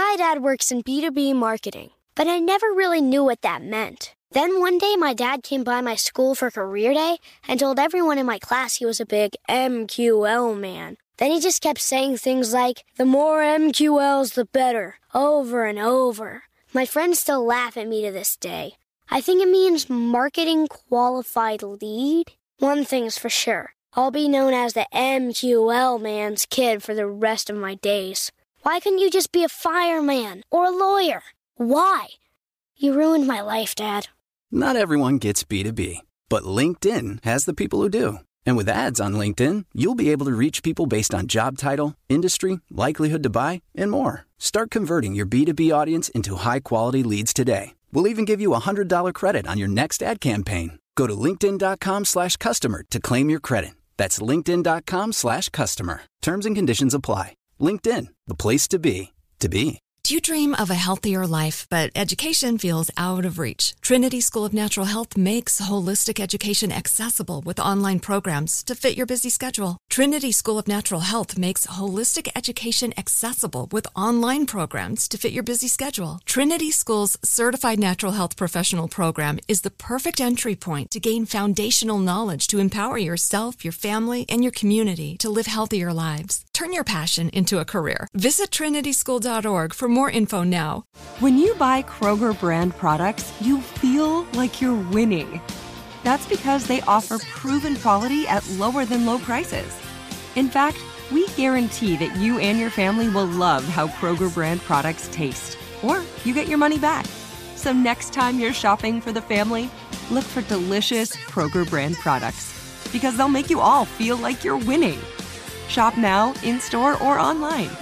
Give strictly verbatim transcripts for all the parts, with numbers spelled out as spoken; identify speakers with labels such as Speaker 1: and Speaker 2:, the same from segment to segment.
Speaker 1: My dad works in B two B marketing, but I never really knew what that meant. Then one day, my dad came by my school for career day and told everyone in my class he was a big M Q L man. Then he just kept saying things like, the more M Q Ls, the better, over and over. My friends still laugh at me to this day. I think it means marketing qualified lead. One thing's for sure, I'll be known as the M Q L man's kid for the rest of my days. Why couldn't you just be a fireman or a lawyer? Why? You ruined my life, Dad.
Speaker 2: Not everyone gets B two B, but LinkedIn has the people who do. And with ads on LinkedIn, you'll be able to reach people based on job title, industry, likelihood to buy, and more. Start converting your B two B audience into high-quality leads today. We'll even give you a one hundred dollars credit on your next ad campaign. Go to linkedin.com slash customer to claim your credit. That's linkedin.com slash customer. Terms and conditions apply. LinkedIn, the place to be, to be.
Speaker 3: Do you dream of a healthier life, but education feels out of reach? Trinity School of Natural Health makes holistic education accessible with online programs to fit your busy schedule. Trinity School of Natural Health makes holistic education accessible with online programs to fit your busy schedule. Trinity School's Certified Natural Health Professional Program is the perfect entry point to gain foundational knowledge to empower yourself, your family, and your community to live healthier lives. Turn your passion into a career. Visit trinity school dot org for more info now.
Speaker 4: When you buy Kroger brand products, you feel like you're winning. That's because they offer proven quality at lower than low prices. In fact, we guarantee that you and your family will love how Kroger brand products taste, or you get your money back. So next time you're shopping for the family, look for delicious Kroger brand products, because they'll make you all feel like you're winning. Shop now, in-store, or online.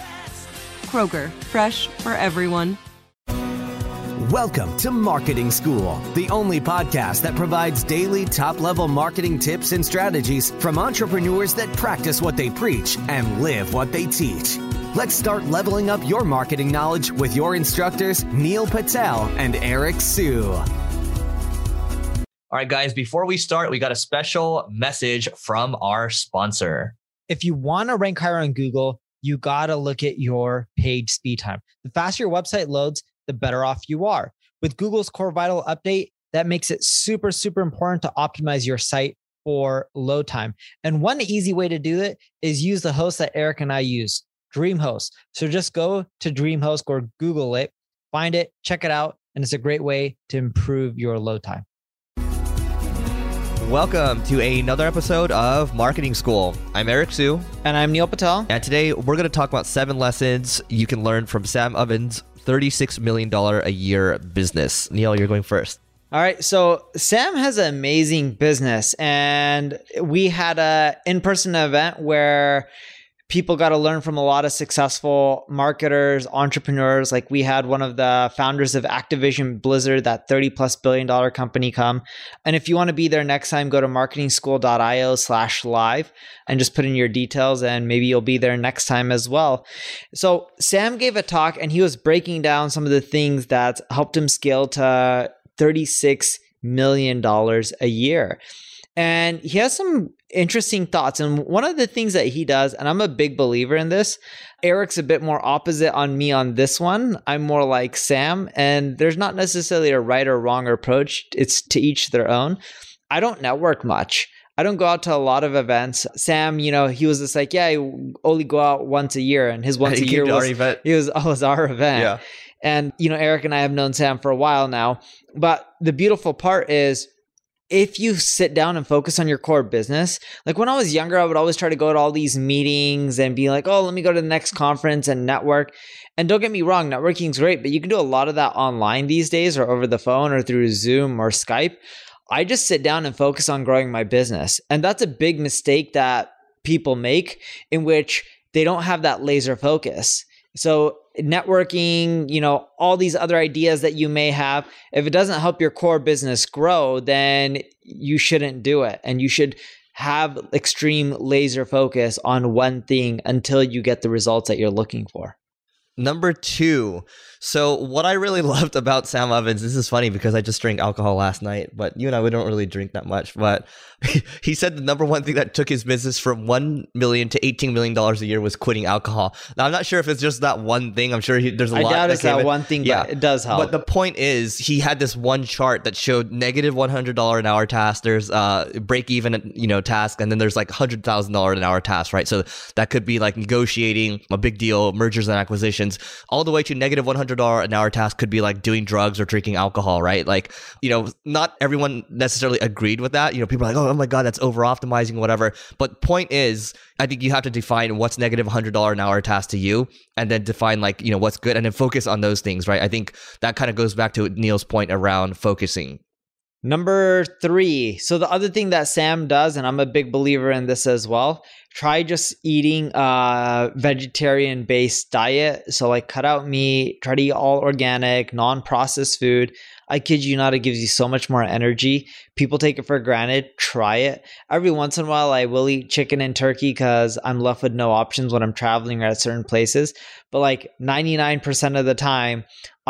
Speaker 4: Kroger, fresh for everyone.
Speaker 5: Welcome to Marketing School, the only podcast that provides daily top-level marketing tips and strategies from entrepreneurs that practice what they preach and live what they teach. Let's start leveling up your marketing knowledge with your instructors, Neil Patel and Eric Siu.
Speaker 6: All right, guys, before we start, we got a special message from our sponsor.
Speaker 7: If you want to rank higher on Google, you got to look at your page speed time. The faster your website loads, the better off you are. With Google's Core Vital update, that makes it super, super important to optimize your site for load time. And one easy way to do it is use the host that Eric and I use, DreamHost. So just go to DreamHost or Google it, find it, check it out, and it's a great way to improve your load time.
Speaker 8: Welcome to another episode of Marketing School. I'm Eric Siu.
Speaker 7: And I'm Neil Patel.
Speaker 8: And today we're going to talk about seven lessons you can learn from Sam Ovens' thirty-six million dollars a year business. Neil, you're going first.
Speaker 7: All right. So Sam has an amazing business, and we had a in-person event where people got to learn from a lot of successful marketers, entrepreneurs. Like we had one of the founders of Activision Blizzard, that thirty plus billion dollar company, come. And if you want to be there next time, go to marketing school dot io slash live and just put in your details, and maybe you'll be there next time as well. So Sam gave a talk and he was breaking down some of the things that helped him scale to thirty-six million dollars a year. And he has some interesting thoughts. And one of the things that he does, and I'm a big believer in this, Eric's a bit more opposite on me on this one. I'm more like Sam, and there's not necessarily a right or wrong approach. It's to each their own. I don't network much. I don't go out to a lot of events. Sam, you know, he was just like, yeah, I only go out once a year. And his once a year was, he was, oh, was our event.
Speaker 8: Yeah.
Speaker 7: And, you know, Eric and I have known Sam for a while now. But the beautiful part is, if you sit down and focus on your core business, like when I was younger, I would always try to go to all these meetings and be like, oh, let me go to the next conference and network. And don't get me wrong, networking is great, but you can do a lot of that online these days, or over the phone, or through Zoom or Skype. I just sit down and focus on growing my business. And that's a big mistake that people make, in which they don't have that laser focus. So networking, you know, all these other ideas that you may have, if it doesn't help your core business grow, then you shouldn't do it. And you should have extreme laser focus on one thing until you get the results that you're looking for.
Speaker 8: Number two. So what I really loved about Sam Ovens, this is funny because I just drank alcohol last night, but you and I, we don't really drink that much. But he said the number one thing that took his business from one million to eighteen million dollars a year was quitting alcohol. Now, I'm not sure if it's just that one thing. I'm sure he, there's a
Speaker 7: I
Speaker 8: lot.
Speaker 7: I doubt
Speaker 8: that
Speaker 7: it's that
Speaker 8: in.
Speaker 7: one thing,
Speaker 8: yeah.
Speaker 7: but it does help.
Speaker 8: But the point is, he had this one chart that showed negative one hundred dollars an hour tasks. There's uh break even, you know, task, and then there's like one hundred thousand dollars an hour task, right? So that could be like negotiating a big deal, mergers and acquisitions, all the way to negative one hundred dollars an hour task could be like doing drugs or drinking alcohol, right? Like, you know, not everyone necessarily agreed with that. You know, people are like, oh, oh my God, that's over optimizing, whatever. But point is, I think you have to define what's negative one hundred dollars an hour task to you, and then define like, you know, what's good, and then focus on those things, right? I think that kind of goes back to Neil's point around focusing.
Speaker 7: Number three. So the other thing that Sam does, and I'm a big believer in this as well, try just eating a vegetarian-based diet. So like cut out meat, try to eat all organic, non-processed food. I kid you not, it gives you so much more energy. People take it for granted. Try it. Every once in a while, I will eat chicken and turkey because I'm left with no options when I'm traveling or at certain places. But like ninety-nine percent of the time,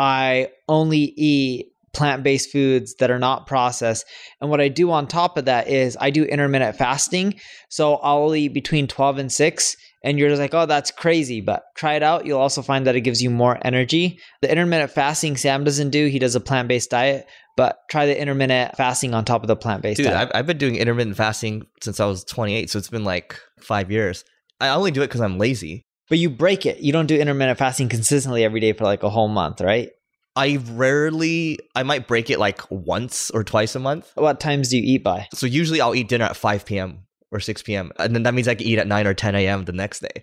Speaker 7: I only eat plant-based foods that are not processed. And what I do on top of that is I do intermittent fasting. So I'll eat between twelve and six. And you're just like, oh, that's crazy. But try it out. You'll also find that it gives you more energy. The intermittent fasting Sam doesn't do. He does a plant-based diet. But try the intermittent fasting on top of the plant-based
Speaker 8: Dude,
Speaker 7: diet.
Speaker 8: I've, I've been doing intermittent fasting since I was twenty-eight. So it's been like five years. I only do it because I'm lazy.
Speaker 7: But you break it. You don't do intermittent fasting consistently every day for like a whole month, right?
Speaker 8: I rarely, I might break it like once or twice a month.
Speaker 7: What times do you eat by?
Speaker 8: So usually I'll eat dinner at five p.m. or six p.m. And then that means I can eat at nine or ten a.m. the next day.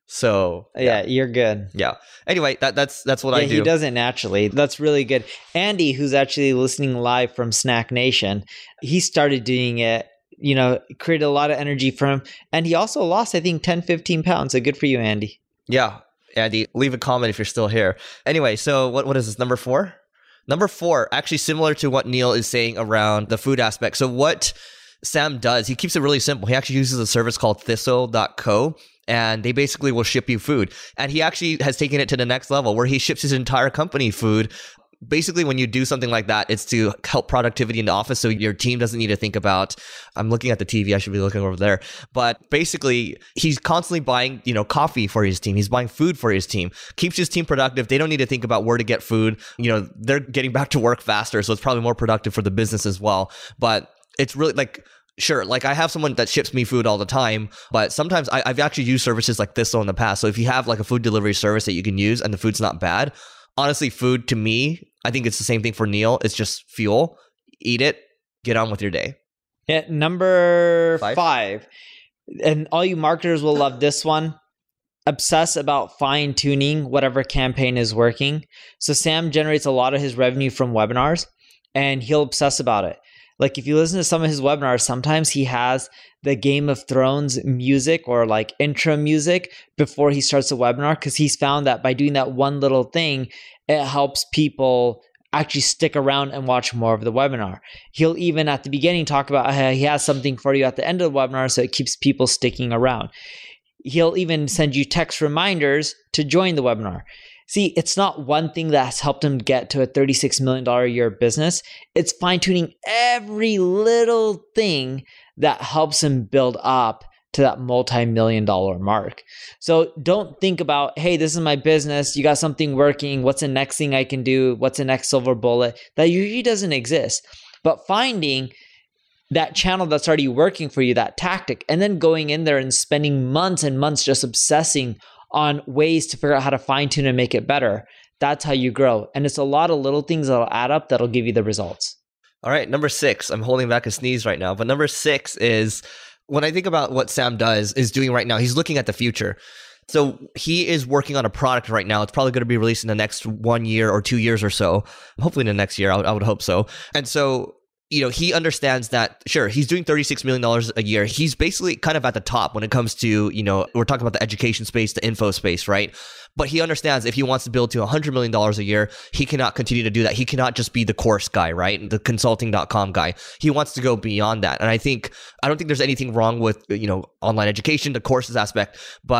Speaker 8: So
Speaker 7: yeah, yeah you're good.
Speaker 8: Yeah. Anyway, that that's that's what
Speaker 7: yeah,
Speaker 8: I do.
Speaker 7: He does it naturally. That's really good. Andy, who's actually listening live from Snack Nation, he started doing it, you know, created a lot of energy for him. And he also lost, I think, ten, fifteen pounds. So good for you, Andy.
Speaker 8: Yeah. Andy, leave a comment if you're still here. Anyway, so what what is this, number four? Number four, actually similar to what Neil is saying around the food aspect. So what Sam does, he keeps it really simple. He actually uses a service called thistle dot co, and they basically will ship you food. And he actually has taken it to the next level where he ships his entire company food. Basically, when you do something like that, it's to help productivity in the office so your team doesn't need to think about, I'm looking at the T V, I should be looking over there. But basically, he's constantly buying, you know, coffee for his team. He's buying food for his team, keeps his team productive. They don't need to think about where to get food. You know, they're getting back to work faster, so it's probably more productive for the business as well. But it's really like, sure, like I have someone that ships me food all the time, but sometimes I, I've actually used services like Thistle in the past. So if you have like a food delivery service that you can use and the food's not bad, honestly, food to me, I think it's the same thing for Neil. It's just fuel. Eat it. Get on with your day.
Speaker 7: Yeah, number
Speaker 8: Five?
Speaker 7: five. And all you marketers will love this one. Obsess about fine-tuning whatever campaign is working. So Sam generates a lot of his revenue from webinars, and he'll obsess about it. Like if you listen to some of his webinars, sometimes he has the Game of Thrones music or like intro music before he starts the webinar, because he's found that by doing that one little thing, it helps people actually stick around and watch more of the webinar. He'll even at the beginning talk about how he has something for you at the end of the webinar, so it keeps people sticking around. He'll even send you text reminders to join the webinar. See, it's not one thing that's helped him get to a thirty-six million dollars a year business. It's fine-tuning every little thing that helps him build up to that multi-million dollar mark. So don't think about, hey, this is my business. You got something working. What's the next thing I can do? What's the next silver bullet? That usually doesn't exist. But finding that channel that's already working for you, that tactic, and then going in there and spending months and months just obsessing on ways to figure out how to fine tune and make it better. That's how you grow. And it's a lot of little things that'll add up that'll give you the results.
Speaker 8: All right, number six. I'm holding back a sneeze right now. But number six is, when I think about what Sam does, is doing right now, he's looking at the future. So he is working on a product right now. It's probably going to be released in the next one year or two years or so. Hopefully in the next year, I would, I would hope so. And so, you know, he understands that, sure, he's doing thirty-six million dollars a year. He's basically kind of at the top when it comes to, you know, we're talking about the education space, the info space, right? But he understands if he wants to build to one hundred million dollars a year, he cannot continue to do that. He cannot just be the course guy, right? The consulting dot com guy. He wants to go beyond that. And I think, I don't think there's anything wrong with, you know, online education, the courses aspect, but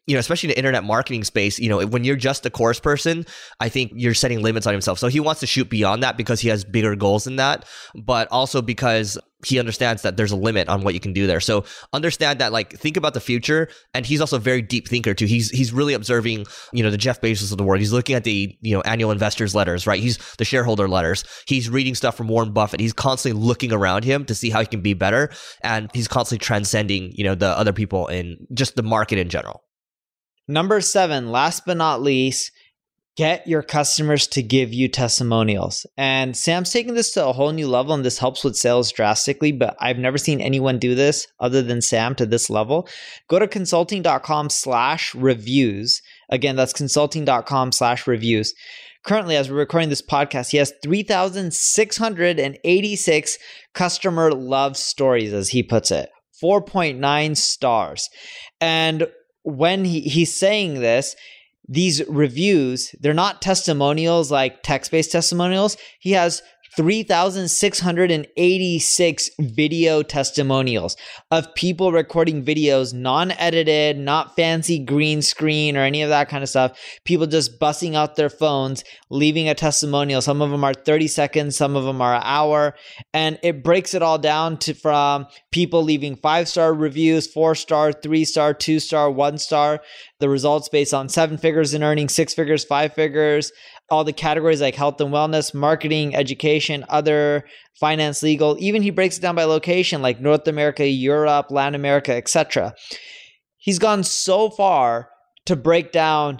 Speaker 8: you know, especially in the internet marketing space, you know, when you're just a course person, I think you're setting limits on himself. So he wants to shoot beyond that because he has bigger goals than that, but also because he understands that there's a limit on what you can do there. So understand that, like, think about the future. And he's also a very deep thinker too. He's he's really observing, you know, the Jeff Bezos of the world. He's looking at the, you know, annual investors letters, right? He's the shareholder letters. He's reading stuff from Warren Buffett. He's constantly looking around him to see how he can be better. And he's constantly transcending, you know, the other people in just the market in general.
Speaker 7: Number seven, last but not least, get your customers to give you testimonials. And Sam's taking this to a whole new level, and this helps with sales drastically, but I've never seen anyone do this other than Sam to this level. Go to consulting.com slash reviews. Again, that's consulting.com slash reviews. Currently, as we're recording this podcast, he has three thousand six hundred eighty-six customer love stories, as he puts it, four point nine stars. And when he, he's saying this, these reviews, they're not testimonials like text-based testimonials. He has three thousand six hundred eighty-six video testimonials of people recording videos, non-edited, not fancy green screen or any of that kind of stuff. People just busting out their phones, leaving a testimonial. Some of them are thirty seconds, some of them are an hour. And it breaks it all down to from people leaving five-star reviews, four-star, three-star, two-star, one-star. The results based on seven figures in earnings, six figures, five figures, all the categories like health and wellness, marketing, education, other, finance, legal. Even he breaks it down by location like North America, Europe, Latin America, et cetera. He's gone so far to break down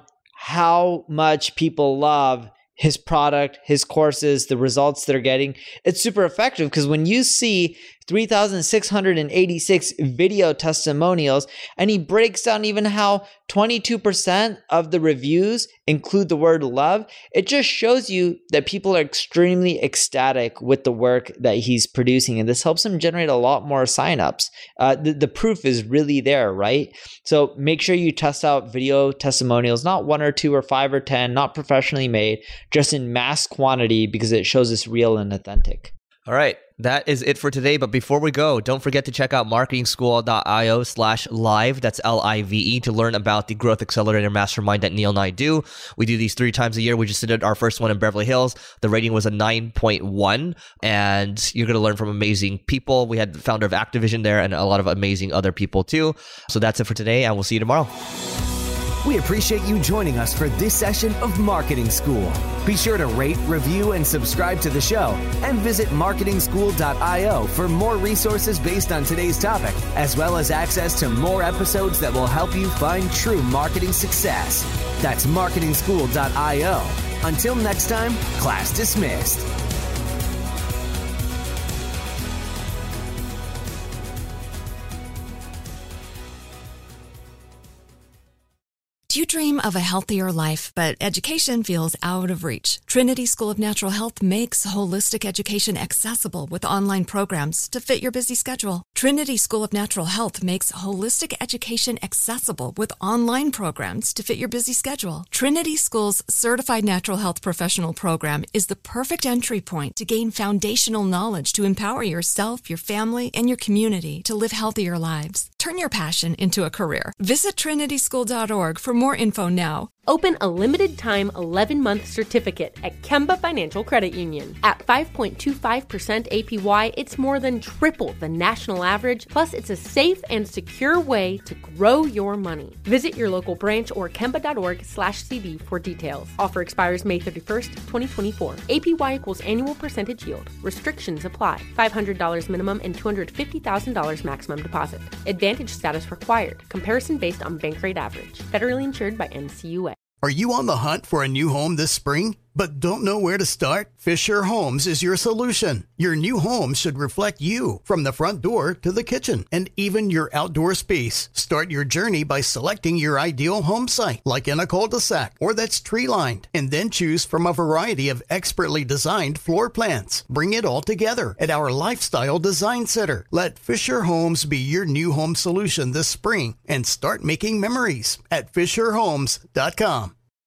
Speaker 7: how much people love his product, his courses, the results they're getting. It's super effective because when you see three thousand six hundred eighty-six video testimonials, and he breaks down even how twenty-two percent of the reviews include the word love, it just shows you that people are extremely ecstatic with the work that he's producing. And this helps him generate a lot more signups. Uh, the, the proof is really there, right? So make sure you test out video testimonials, not one or two or five or ten, not professionally made, just in mass quantity because it shows it's real and authentic.
Speaker 8: All right. That is it for today. But before we go, don't forget to check out marketingschool.io slash live. That's L I V E to learn about the Growth Accelerator Mastermind that Neil and I do. We do these three times a year. We just did our first one in Beverly Hills. The rating was a nine point one, and you're going to learn from amazing people. We had the founder of Activision there and a lot of amazing other people too. So that's it for today, and we'll see you tomorrow.
Speaker 5: We appreciate you joining us for this session of Marketing School. Be sure to rate, review, and subscribe to the show, and visit marketing school dot io for more resources based on today's topic, as well as access to more episodes that will help you find true marketing success. That's marketing school dot io. Until next time, class dismissed.
Speaker 3: Do you dream of a healthier life, but education feels out of reach? Trinity School of Natural Health makes holistic education accessible with online programs to fit your busy schedule. Trinity School of Natural Health makes holistic education accessible with online programs to fit your busy schedule. Trinity School's Certified Natural Health Professional Program is the perfect entry point to gain foundational knowledge to empower yourself, your family, and your community to live healthier lives. Turn your passion into a career. Visit trinity school dot org for more info now.
Speaker 9: Open a limited-time eleven-month certificate at Kemba Financial Credit Union. At five point two five percent A P Y, it's more than triple the national average, plus it's a safe and secure way to grow your money. Visit your local branch or kemba dot org slash C D for details. Offer expires May thirty-first, twenty twenty-four. A P Y equals annual percentage yield. Restrictions apply. five hundred dollars minimum and two hundred fifty thousand dollars maximum deposit. Advantage status required. Comparison based on bank rate average. Federally insured by N C U A.
Speaker 10: Are you on the hunt for a new home this spring, but don't know where to start? Fisher Homes is your solution. Your new home should reflect you, from the front door to the kitchen, and even your outdoor space. Start your journey by selecting your ideal home site, like in a cul-de-sac or that's tree-lined, and then choose from a variety of expertly designed floor plans. Bring it all together at our Lifestyle Design Center. Let Fisher Homes be your new home solution this spring and start making memories at fisher homes dot com.